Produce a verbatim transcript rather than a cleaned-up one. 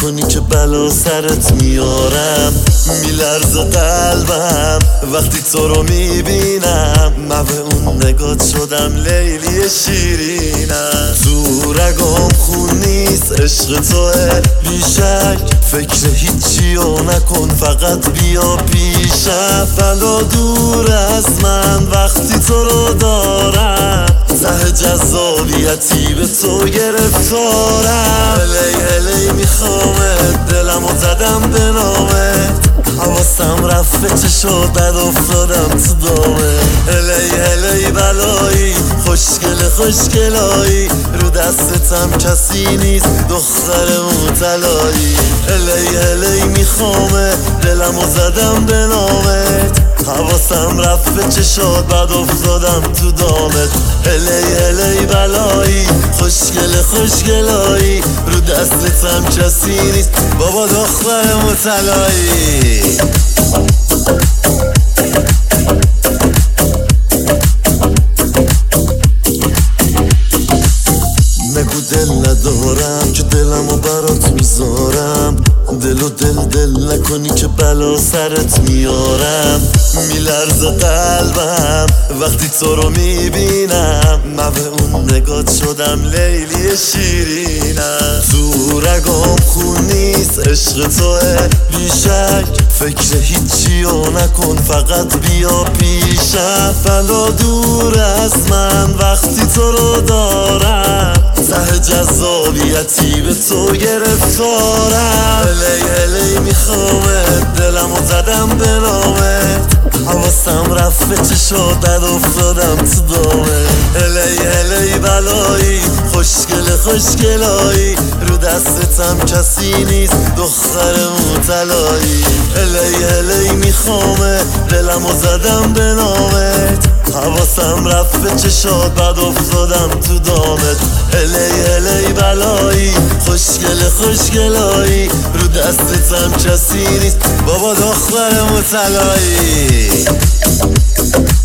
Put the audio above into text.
نکنی که بلا سرت میارم. میلرزه قلبم وقتی تو رو میبینم، من به اون نگات شدم لیلی شیرینم. تو رگام خون نیست عشق توه بیشک، فکر هیچی و نکن فقط بیا پیشم. بلا دور از من وقتی تو رو دارم، ته جذابیتی به تو گرفتارم. هلی هلی میخوامت، دلمو زدم به نامت، حواسم رفت به چه شد بد افتادم تو دامه. هلی هلی بلایی خوشگل خوشگلایی، رو دستتم کسی نیست دختر موطلایی. هلی هلی میخوامه، دلمو زدم به نامت، حواسم رفت به چه شد بد افتادم تو دامت. هلی هلی بلایی خوشگل خوشگلایی، رو دستتم کسی نیست بابا دختر موطلایی. نگو دل ندارم که دلمو برات میذارم، دل و دل دل نکنی که بلا سرت میارم. میلرزه قلبم وقتی تو رو میبینم، من به اون نگات شدم لیلی شیرینم. تو رگام خون نیست عشق توه بیشک، فکر هیچی و نکن فقط بیا پیشم. بلا دور از من وقتی تو رو دارم، ته جذابیتی به تو گرفتارم. هلی هلی میخوامت، دلمو زدم به نامت، حواسم رفت به چه شد بد افتادم تو دامه. هلی هلی بلایی خوشگل خوشگلایی، رو دستتم کسی نیست دختر موطلایی. هلی هلی میخوامه، دلمو زدم به نامت، حواسم رفت به چه شد بد افتادم تو دامت. هلی هلی بلایی خوشگل خوشگلایی، رو دستتم کسی نیست بابا دختر موطلایی.